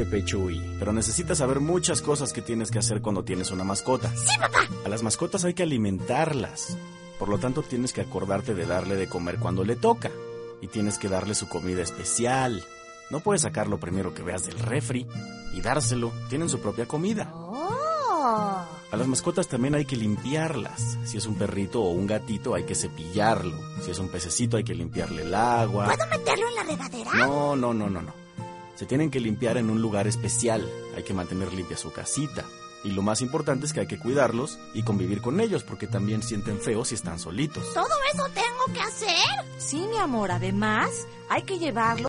Pepe y Chuy, pero necesitas saber muchas cosas que tienes que hacer cuando tienes una mascota. ¡Sí, papá! A las mascotas hay que alimentarlas. Por lo tanto, tienes que acordarte de darle de comer cuando le toca. Y tienes que darle su comida especial. No puedes sacar lo primero que veas del refri y dárselo. Tienen su propia comida. ¡Oh! A las mascotas también hay que limpiarlas. Si es un perrito o un gatito, hay que cepillarlo. Si es un pececito, hay que limpiarle el agua. ¿Puedo meterlo en la regadera? No. Se tienen que limpiar en un lugar especial. Hay que mantener limpia su casita. Y lo más importante es que hay que cuidarlos y convivir con ellos, porque también sienten feo si están solitos. ¿Todo eso tengo que hacer? Sí, mi amor, además hay que llevarlo